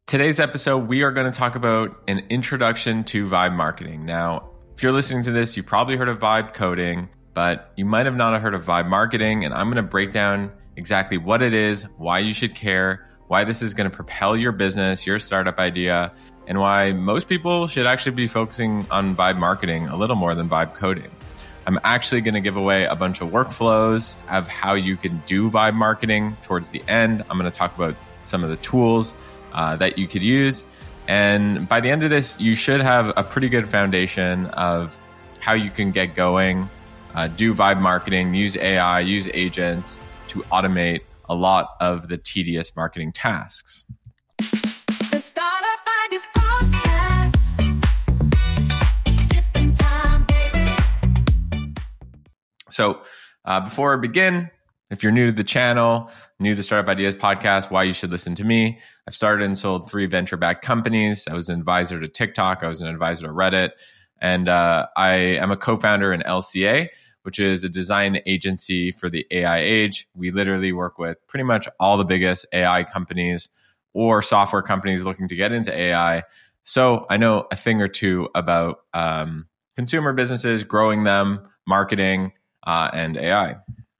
Today's episode, we are going to talk about an introduction to vibe marketing. Now, if you're listening to this, you've probably heard of vibe coding, but you might have not heard of vibe marketing. And I'm going to break down exactly what it is, why you should care, why this is going to propel your business, your startup idea, and why most people should actually be focusing on vibe marketing a little more than vibe coding. I'm actually going to give away a bunch of workflows of how you can do vibe marketing towards the end. I'm going to talk about some of the tools that you could use. And by the end of this, you should have a pretty good foundation of how you can get going, do vibe marketing, use AI, use agents to automate a lot of the tedious marketing tasks. The Startup Ideas Podcast. Sipping time, baby. So before I begin, if you're new to the channel, new to the Startup Ideas Podcast, why you should listen to me. I've started and sold 3 venture-backed companies. I was an advisor to TikTok. I was an advisor to Reddit. And I am a co-founder in LCA, which is a design agency for the AI age. We literally work with pretty much all the biggest AI companies or software companies looking to get into AI. So I know a thing or two about consumer businesses, growing them, marketing, and AI.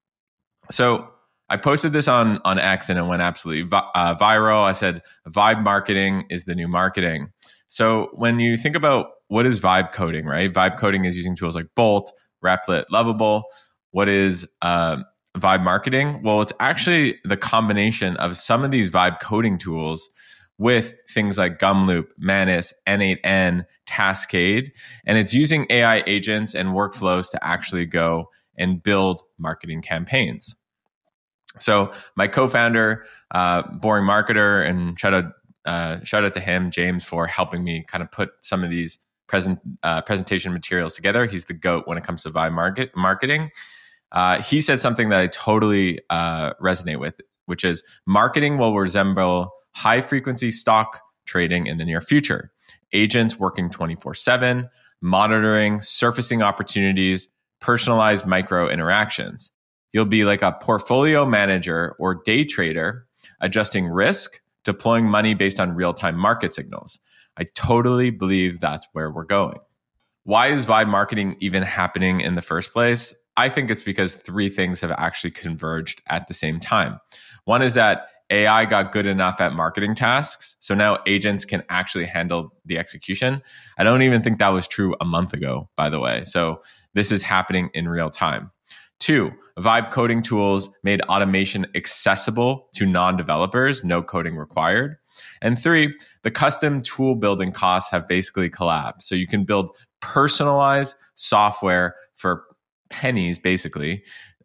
So I posted this on X and it went absolutely viral. I said, vibe marketing is the new marketing. So when you think about what is vibe coding, right? Vibe coding is using tools like Bolt, Replit, Lovable. What is vibe marketing? Well, it's actually the combination of some of these vibe coding tools with things like Gumloop, Manus, N8N, Taskade. And it's using AI agents and workflows to actually go and build marketing campaigns. So my co-founder, Boring Marketer, and shout out to him, James, for helping me kind of put some of these presentation materials together. He's the GOAT when it comes to vibe marketing. He said something that I totally resonate with, which is marketing will resemble high-frequency stock trading in the near future. Agents working 24/7, monitoring, surfacing opportunities, personalized micro interactions. You'll be like a portfolio manager or day trader, adjusting risk, deploying money based on real-time market signals. I totally believe that's where we're going. Why is vibe marketing even happening in the first place? I think it's because 3 things have actually converged at the same time. One is that AI got good enough at marketing tasks, so now agents can actually handle the execution. I don't even think that was true a month ago, by the way. So this is happening in real time. 2, vibe coding tools made automation accessible to non-developers, no coding required. And 3, the custom tool building costs have basically collapsed. So you can build personalized software for pennies, basically.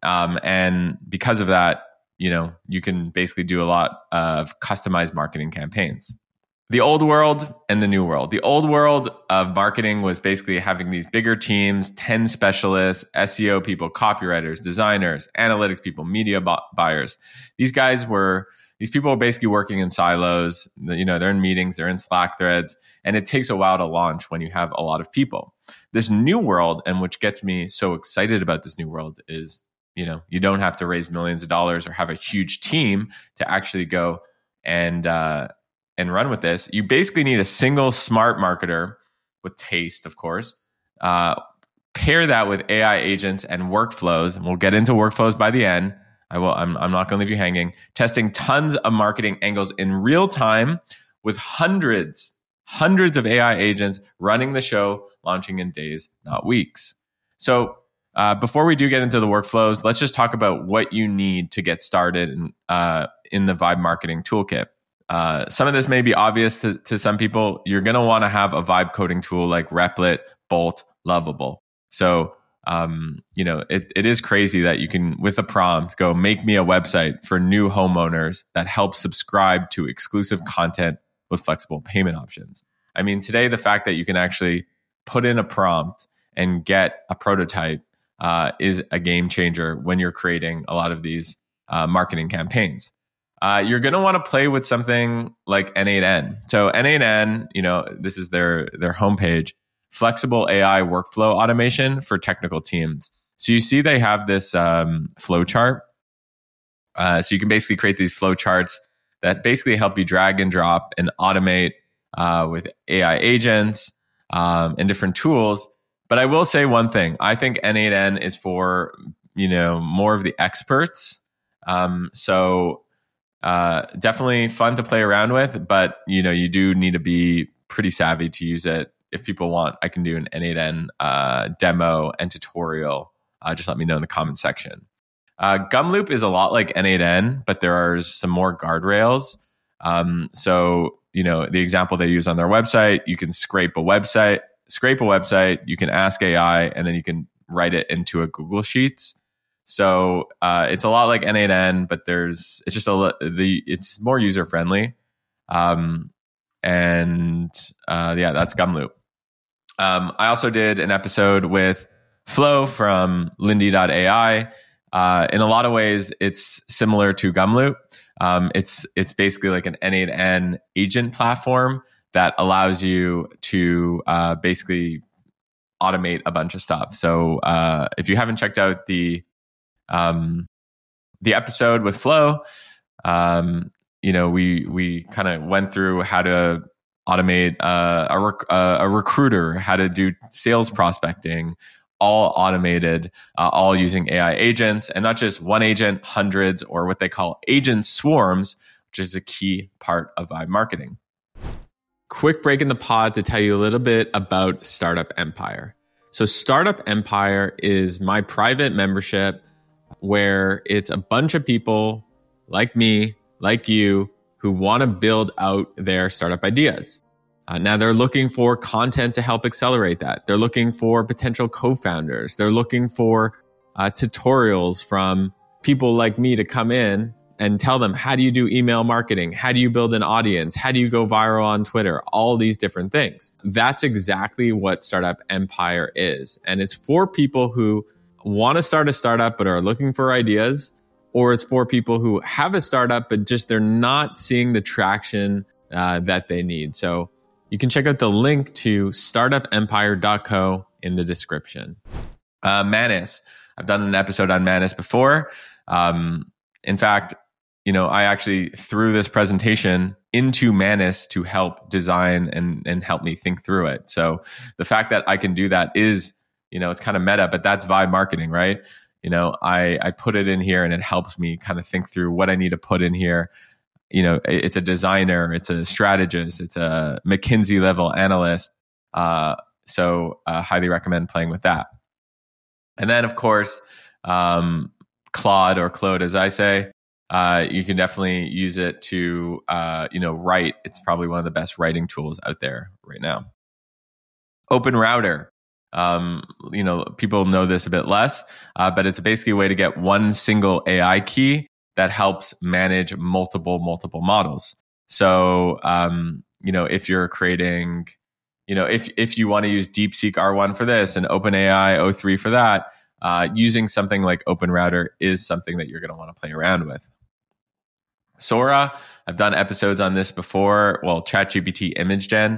And because of that, you can basically do a lot of customized marketing campaigns. The old world and the new world. The old world of marketing was basically having these bigger teams, 10 specialists, SEO people, copywriters, designers, analytics people, media buyers. These people are basically working in silos. They're in meetings, they're in Slack threads, and it takes a while to launch when you have a lot of people. This new world, and which gets me so excited about this new world, is you don't have to raise millions of dollars or have a huge team to actually go and run with this. You basically need a single smart marketer with taste, of course. Pair that with AI agents and workflows, and we'll get into workflows by the end. I'm not going to leave you hanging. Testing tons of marketing angles in real time with hundreds of AI agents running the show, launching in days, not weeks. So before we do get into the workflows, let's just talk about what you need to get started in the vibe marketing toolkit. Some of this may be obvious to some people. You're going to want to have a vibe coding tool like Replit, Bolt, Lovable. So, it is crazy that you can, with a prompt, go make me a website for new homeowners that helps subscribe to exclusive content with flexible payment options. I mean, today, the fact that you can actually put in a prompt and get a prototype is a game changer when you're creating a lot of these marketing campaigns. You're going to want to play with something like N8N. So N8N, this is their homepage, flexible AI workflow automation for technical teams. So you see they have this flow chart. So you can basically create these flow charts that basically help you drag and drop and automate with AI agents and different tools. But I will say one thing. I think N8N is for, more of the experts. Definitely fun to play around with, but you do need to be pretty savvy to use it. If people want, I can do an N8N demo and tutorial. Just let me know in the comment section. Gumloop is a lot like N8N, but there are some more guardrails. The example they use on their website, you can scrape a website, you can ask AI, and then you can write it into a Google Sheets. So it's a lot like N8N, but it's more user friendly. That's Gumloop. I also did an episode with Flo from Lindy.ai. In a lot of ways, it's similar to Gumloop. It's basically like an N8N agent platform that allows you to basically automate a bunch of stuff. So if you haven't checked out the episode with Flo, we kind of went through how to automate a recruiter, how to do sales prospecting, all automated, all using AI agents, and not just one agent, hundreds, or what they call agent swarms, which is a key part of Vibe marketing. Quick break in the pod to tell you a little bit about Startup Empire. So Startup Empire is my private membership where it's a bunch of people like me, like you, who want to build out their startup ideas. Now they're looking for content to help accelerate that. They're looking for potential co-founders. They're looking for tutorials from people like me to come in and tell them, how do you do email marketing? How do you build an audience? How do you go viral on Twitter? All these different things. That's exactly what Startup Empire is. And it's for people who want to start a startup but are looking for ideas, or it's for people who have a startup but just they're not seeing the traction that they need. So you can check out the link to startupempire.co in the description. Manus. I've done an episode on Manus before. In fact, I actually threw this presentation into Manus to help design and help me think through it. So the fact that I can do that is, it's kind of meta, but that's Vibe marketing, right? I put it in here and it helps me kind of think through what I need to put in here. It's a designer, it's a strategist, it's a McKinsey level analyst. So highly recommend playing with that. And then, of course, Claude, or Claude, as I say, you can definitely use it to, write. It's probably one of the best writing tools out there right now. OpenRouter. People know this a bit less, but it's basically a way to get one single AI key that helps manage multiple models. So, if you're creating, if you want to use DeepSeek R1 for this and OpenAI O3 for that, using something like OpenRouter is something that you're going to want to play around with. Sora, I've done episodes on this before. Well, ChatGPT image gen.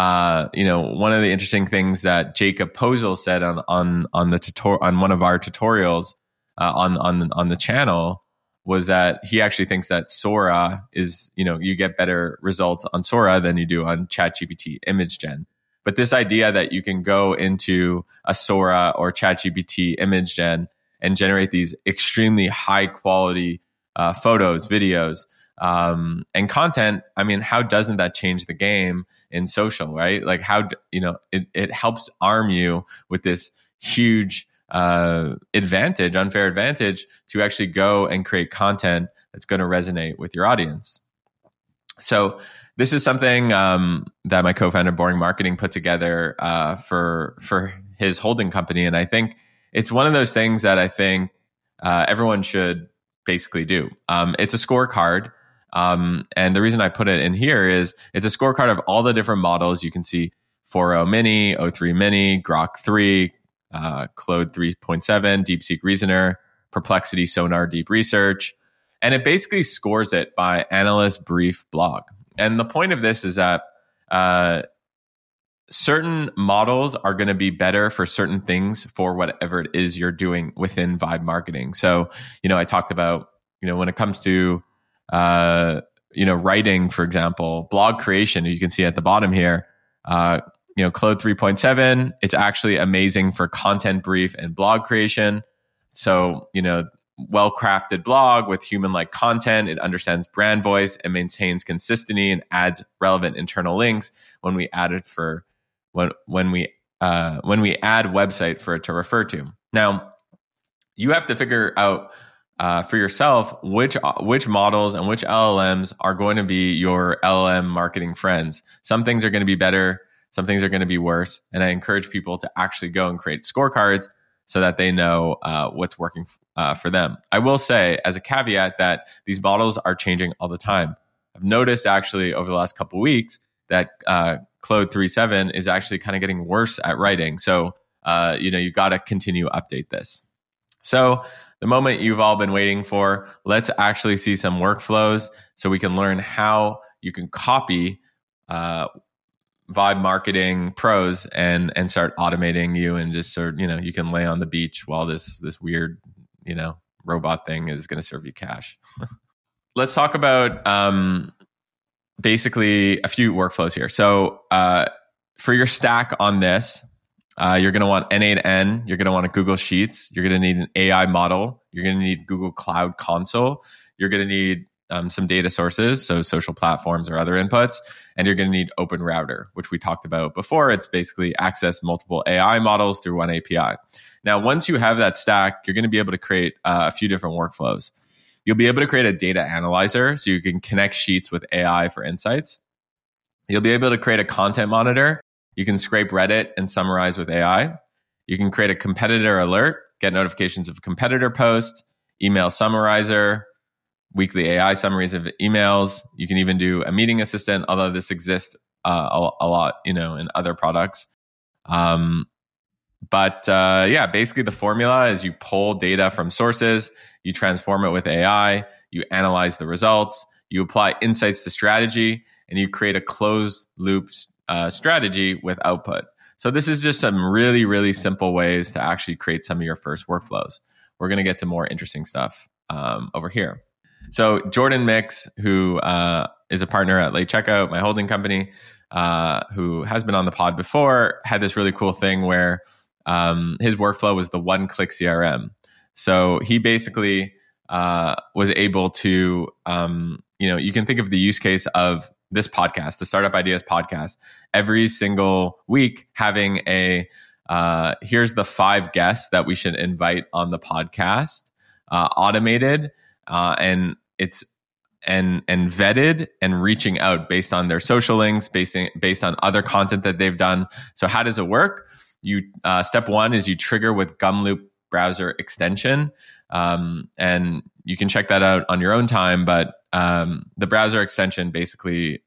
One of the interesting things that Jacob Posel said on one of our tutorials on the channel was that he actually thinks that Sora is, you get better results on Sora than you do on ChatGPT image gen. But this idea that you can go into a Sora or ChatGPT image gen and generate these extremely high quality photos, videos, and content, how doesn't that change the game in social, right? Like it helps arm you with this huge unfair advantage to actually go and create content that's going to resonate with your audience. So this is something that my co-founder Boring Marketing put together for his holding company. And I think it's one of those things that I think everyone should basically do. It's a scorecard. And the reason I put it in here is it's a scorecard of all the different models. You can see 4.0 Mini, O3 Mini, Grok 3, Claude 3.7, DeepSeek Reasoner, Perplexity Sonar Deep Research. And it basically scores it by analyst brief blog. And the point of this is that certain models are going to be better for certain things for whatever it is you're doing within Vibe marketing. So, I talked about, when it comes to writing, for example, blog creation, you can see at the bottom here, Claude 3.7, it's actually amazing for content brief and blog creation. So, well-crafted blog with human-like content. It understands brand voice and maintains consistency and adds relevant internal links when we add it when we add website for it to refer to. Now, you have to figure out for yourself which models and which LLMs are going to be your LLM marketing friends. Some things are going to be better, some things are going to be worse, and I encourage people to actually go and create scorecards so that they know what's working for them. I will say, as a caveat, that these models are changing all the time. I've noticed actually over the last couple of weeks that Claude 3.7 is actually kind of getting worse at writing. So, you got to continue to update this. So the moment you've all been waiting for, let's actually see some workflows so we can learn how you can copy Vibe Marketing Pros and start automating you, and just you can lay on the beach while this weird, robot thing is going to serve you cash. Let's talk about basically a few workflows here. So for your stack on this, you're going to want N8N. You're going to want a Google Sheets. You're going to need an AI model. You're going to need Google Cloud Console. You're going to need some data sources, so social platforms or other inputs. And you're going to need Open Router, which we talked about before. It's basically access multiple AI models through one API. Now, once you have that stack, you're going to be able to create a few different workflows. You'll be able to create a data analyzer so you can connect Sheets with AI for insights. You'll be able to create a content monitor. You can scrape Reddit and summarize with AI. You can create a competitor alert, get notifications of competitor posts, email summarizer, weekly AI summaries of emails. You can even do a meeting assistant, although this exists a lot, in other products. Basically the formula is you pull data from sources, you transform it with AI, you analyze the results, you apply insights to strategy, and you create a closed loop strategy with output. So this is just some really, really simple ways to actually create some of your first workflows. We're going to get to more interesting stuff over here. So Jordan Mix, who is a partner at Late Checkout, my holding company, who has been on the pod before, had this really cool thing where his workflow was the one-click CRM. So he basically was able to, you can think of the use case of this podcast, the Startup Ideas podcast, every single week having here's the 5 guests that we should invite on the podcast, automated, and it's and vetted and reaching out based on their social links, based on other content that they've done. So how does it work? You step 1 is you trigger with Gumloop browser extension, and you can check that out on your own time. But the browser extension basically,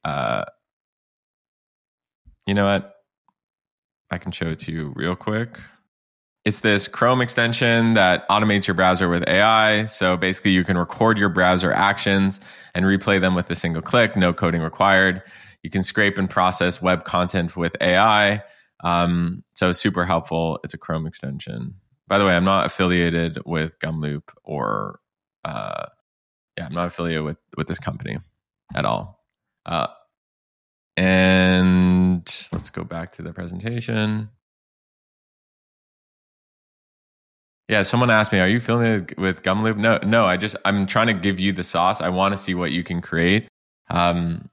you know what? I can show it to you real quick. It's this Chrome extension that automates your browser with AI. So basically you can record your browser actions and replay them with a single click, no coding required. You can scrape and process web content with AI. So super helpful. It's a Chrome extension. By the way, I'm not affiliated with Gumloop or, I'm not affiliated with this company at all. And let's go back to the presentation. Yeah, someone asked me, are you affiliated with Gumloop? No, I'm trying to give you the sauce. I want to see what you can create. Let's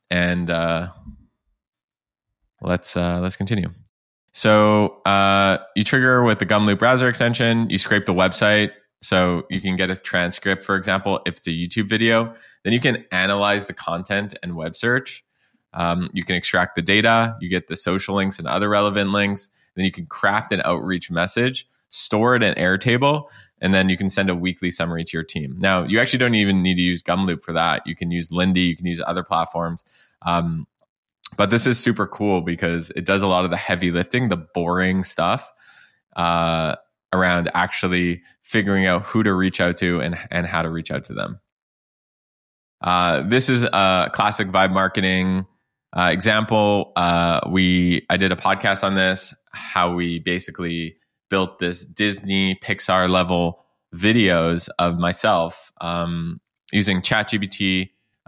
continue. So you trigger with the Gumloop browser extension, you scrape the website so you can get a transcript, for example, if it's a YouTube video. Then you can analyze the content and web search. You can extract the data, you get the social links and other relevant links. Then you can craft an outreach message, store it in Airtable, and then you can send a weekly summary to your team. Now, you actually don't even need to use Gumloop for that. You can use Lindy, you can use other platforms. But this is super cool because it does a lot of the heavy lifting, the boring stuff around actually figuring out who to reach out to and how to reach out to them. This is a classic Vibe marketing example. I did a podcast on this, how we basically built this Disney Pixar level videos of myself using ChatGPT,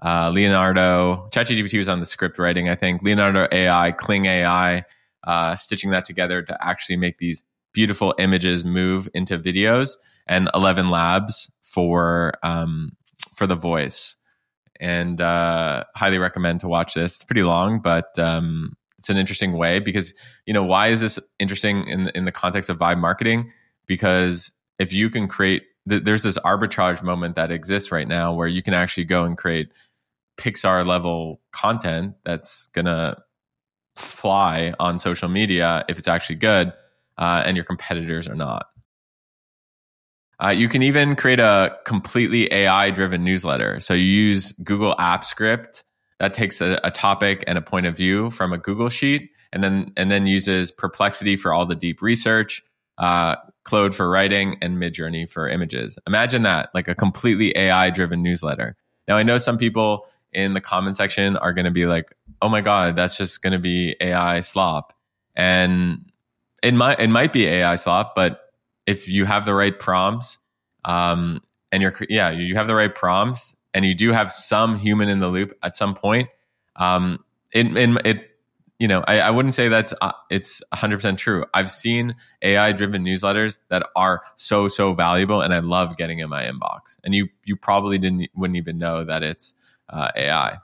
Leonardo, ChatGPT was on the script writing, I think. Leonardo AI, Kling AI, stitching that together to actually make these beautiful images move into videos, and 11 Labs for the voice. And highly recommend to watch this. It's pretty long, but it's an interesting way because, why is this interesting in the context of vibe marketing? Because if you can create, there's this arbitrage moment that exists right now where you can actually go and create Pixar level content that's going to fly on social media if it's actually good, and your competitors are not. You can even create a completely AI driven newsletter. So you use Google Apps Script that takes a topic and a point of view from a Google Sheet, and then uses Perplexity for all the deep research, Claude for writing, and Midjourney for images. Imagine that, like a completely AI driven newsletter. Now, I know some people in the comment section are going to be like, "Oh my God, that's just going to be AI slop," and it might be AI slop, but if you have the right prompts, and you have the right prompts, and you do have some human in the loop at some point, I wouldn't say that's it's 100% true. I've seen AI driven newsletters that are so valuable, and I love getting in my inbox. And you probably wouldn't even know that it's AI.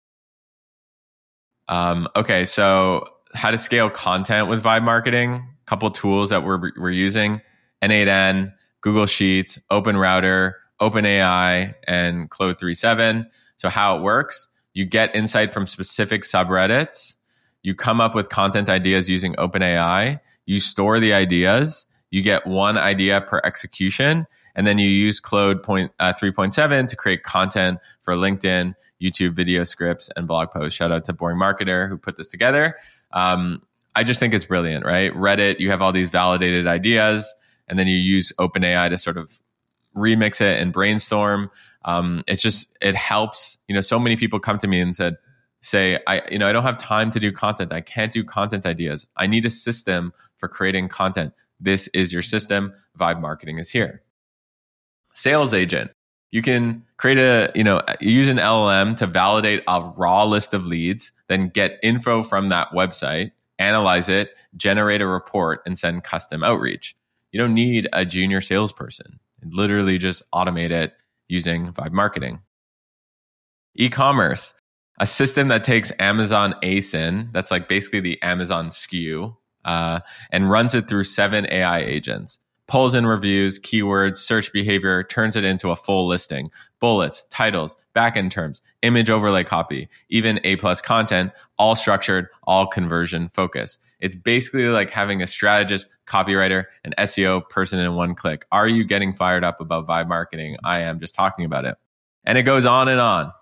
Okay, so how to scale content with vibe marketing? A couple of tools that we're using: N8N, Google Sheets, OpenRouter, OpenAI, and Claude 3.7. So how it works: you get insight from specific subreddits. You come up with content ideas using OpenAI. You store the ideas. You get one idea per execution. And then you use Claude 3.7 to create content for LinkedIn, YouTube video scripts, and blog posts. Shout out to Boring Marketer who put this together. I just think it's brilliant, right? Reddit, you have all these validated ideas, and then you use OpenAI to sort of remix it and brainstorm. It helps. So many people come to me and say, I don't have time to do content. I can't do content ideas. I need a system for creating content. This is your system. Vibe marketing is here. Sales agent. You can create use an LLM to validate a raw list of leads, then get info from that website, analyze it, generate a report, and send custom outreach. You don't need a junior salesperson. Literally just automate it using vibe marketing. E-commerce. A system that takes Amazon ASIN, that's like basically the Amazon SKU, and runs it through 7 AI agents. Pulls in reviews, keywords, search behavior, turns it into a full listing. Bullets, titles, backend terms, image overlay copy, even A+ content, all structured, all conversion focused. It's basically like having a strategist, copywriter, and SEO person in one click. Are you getting fired up about vibe marketing? I am, just talking about it. And it goes on and on,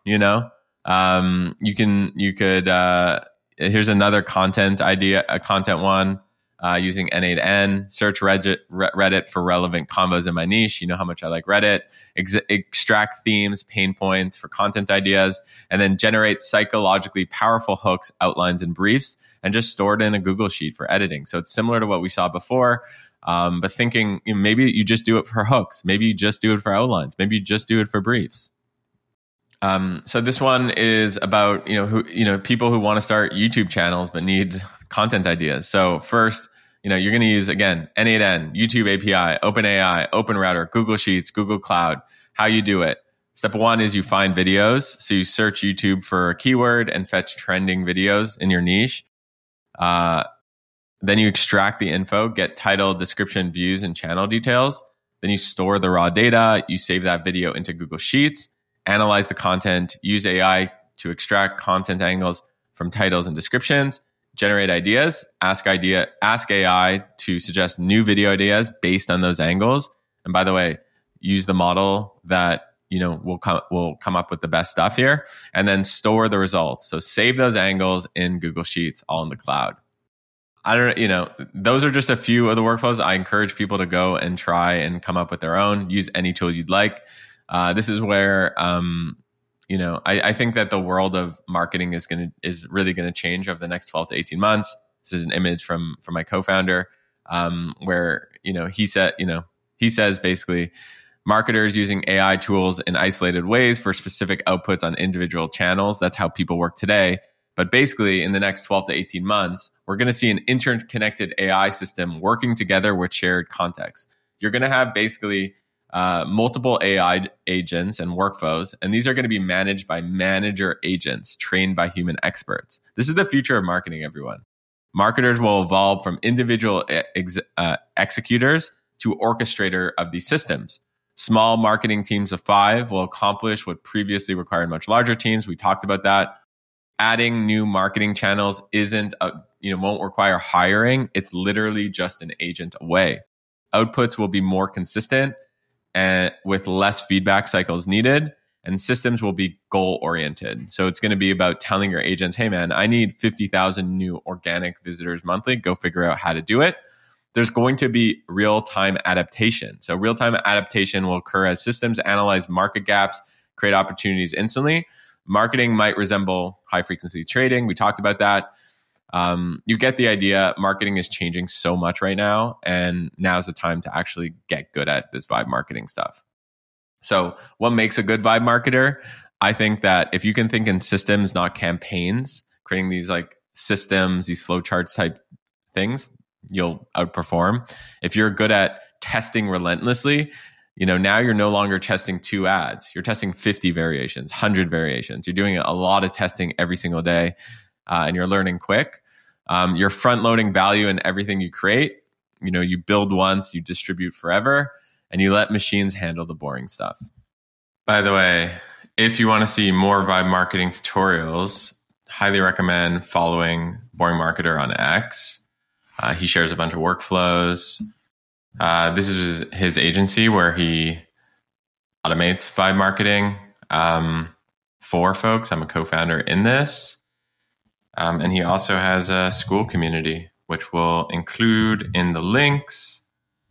here's another content idea, a content one, using N8N, search Reddit for relevant combos in my niche. You know how much I like Reddit. Extract themes, pain points for content ideas, and then generate psychologically powerful hooks, outlines, and briefs, and just store it in a Google Sheet for editing. So it's similar to what we saw before, but thinking maybe you just do it for hooks. Maybe you just do it for outlines. Maybe you just do it for briefs. So this one is about people who want to start YouTube channels but need content ideas. So first, you're going to use, again, N8N, YouTube API, OpenAI, OpenRouter, Google Sheets, Google Cloud. How you do it: step 1 is you find videos. So you search YouTube for a keyword and fetch trending videos in your niche. Then you extract the info, get title, description, views, and channel details. Then you store the raw data. You save that video into Google Sheets. Analyze the content, use AI to extract content angles from titles and descriptions, generate ideas, ask AI to suggest new video ideas based on those angles. And by the way, use the model that will come up with the best stuff here, and then store the results. So save those angles in Google Sheets, all in the cloud. Those are just a few of the workflows. I encourage people to go and try and come up with their own. Use any tool you'd like. This is where, I think that the world of marketing is really going to change over the next 12 to 18 months. This is an image from my co-founder, where, he says basically, marketers using AI tools in isolated ways for specific outputs on individual channels. That's how people work today. But basically, in the next 12 to 18 months, we're going to see an interconnected AI system working together with shared context. You're going to have basically multiple AI agents and workflows, and these are going to be managed by manager agents trained by human experts. This is the future of marketing, everyone. Marketers will evolve from individual executors to orchestrator of these systems. Small marketing teams of 5 will accomplish what previously required much larger teams. We talked about that. Adding new marketing channels won't require hiring. It's literally just an agent away. Outputs will be more consistent and with less feedback cycles needed, and systems will be goal oriented. So it's going to be about telling your agents, hey man, I need 50,000 new organic visitors monthly. Go figure out how to do it. There's going to be real-time adaptation. So real-time adaptation will occur as systems analyze market gaps, create opportunities instantly. Marketing might resemble high-frequency trading. We talked about that. You get the idea. Marketing is changing so much right now, and now's the time to actually get good at this vibe marketing stuff. So what makes a good vibe marketer? I think that if you can think in systems, not campaigns, creating these like systems, these flowcharts type things, you'll outperform. If you're good at testing relentlessly, now you're no longer testing 2 ads. You're testing 50 variations, 100 variations. You're doing a lot of testing every single day, and you're learning quick. You're front loading value in everything you create. You build once, you distribute forever, and you let machines handle the boring stuff. By the way, if you want to see more vibe marketing tutorials, highly recommend following Boring Marketer on X. He shares a bunch of workflows. This is his agency where he automates vibe marketing for folks. I'm a co-founder in this. And he also has a school community, which we'll include in the links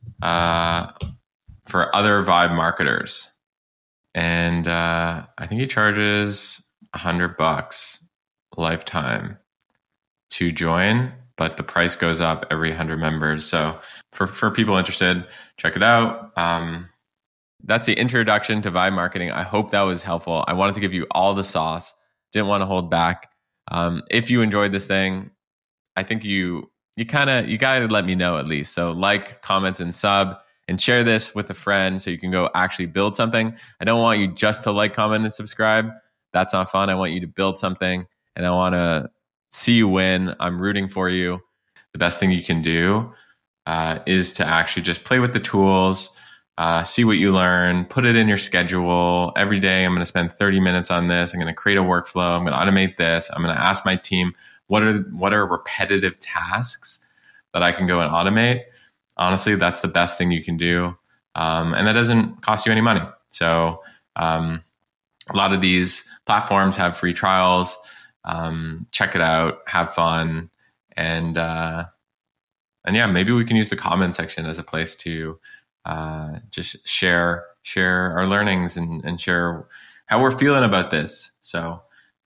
for other vibe marketers. And I think he charges $100 lifetime to join, but the price goes up every 100 members. So for people interested, check it out. That's the introduction to vibe marketing. I hope that was helpful. I wanted to give you all the sauce. Didn't want to hold back. If you enjoyed this thing, I think you got to let me know at least. So like, comment, and sub, and share this with a friend so you can go actually build something. I don't want you just to like, comment, and subscribe. That's not fun. I want you to build something, and I want to see you win. I'm rooting for you. The best thing you can do is to actually just play with the tools, see what you learn, put it in your schedule. Every day I'm going to spend 30 minutes on this. I'm going to create a workflow. I'm going to automate this. I'm going to ask my team, what are repetitive tasks that I can go and automate? Honestly, that's the best thing you can do. And that doesn't cost you any money. So a lot of these platforms have free trials. Check it out, have fun. And yeah, maybe we can use the comment section as a place to just share our learnings and share how we're feeling about this. So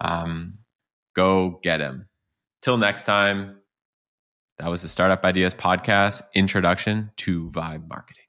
go get him. Till next time, that was the Startup Ideas Podcast, Introduction to Vibe Marketing.